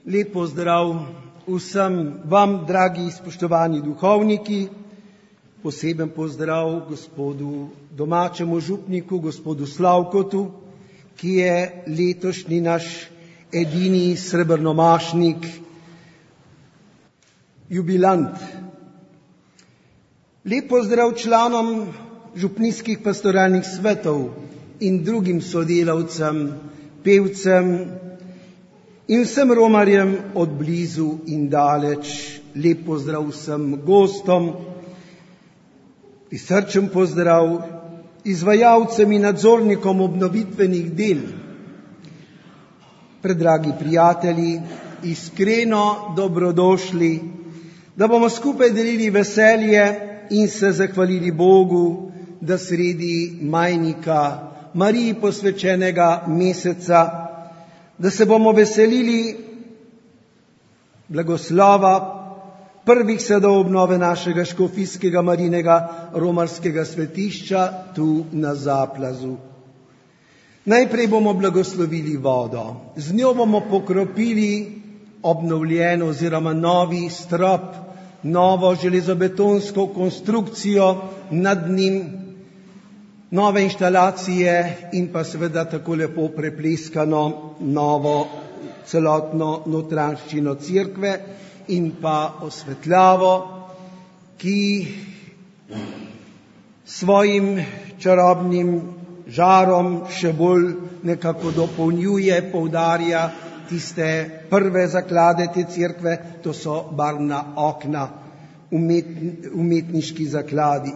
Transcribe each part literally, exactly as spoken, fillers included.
Lep pozdrav vsem vam, dragi spoštovani duhovniki, poseben pozdrav gospodu domačemu župniku, gospodu Slavkotu, ki je letošnji naš edini srebrnomašnik, jubilant. Lep pozdrav članom župnijskih pastoralnih svetov in drugim sodelavcem, pevcem in vsem romarjem od blizu in daleč. Lep pozdrav vsem gostom, prisrčen pozdrav izvajalcem in nadzornikom obnovitvenih del. Predragi prijatelji, iskreno dobrodošli, da bomo skupaj delili veselje in se zahvalili Bogu, da sredi majnika Mariji posvečenega meseca, da se bomo veselili blagoslova prvih sadov obnove našega škofijskega Marijinega romarskega svetišča tu na Zaplazu. Najprej bomo blagoslovili vodo, z njo bomo pokropili obnovljeno oziroma novi strop, novo železobetonsko konstrukcijo nad njim, nove inštalacije in pa seveda tako lepo prepleskano novo celotno notranjščino cerkve in pa osvetljavo, ki svojim čarobnim žarom še bolj nekako dopolnjuje, poudarja tiste prve zaklade te cerkve, to so barvna okna, umet, umetniški zakladi.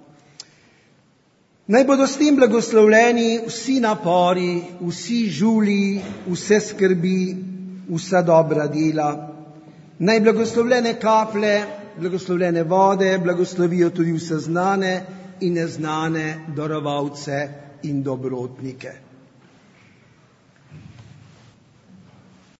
Naj bodo s tem blagoslovljeni vsi napori, vsi žuli, vse skrbi, vsa dobra dela. Naj blagoslovljene kaplje, blagoslovljene vode blagoslovijo tudi vse znane in neznane darovalce in dobrotnike.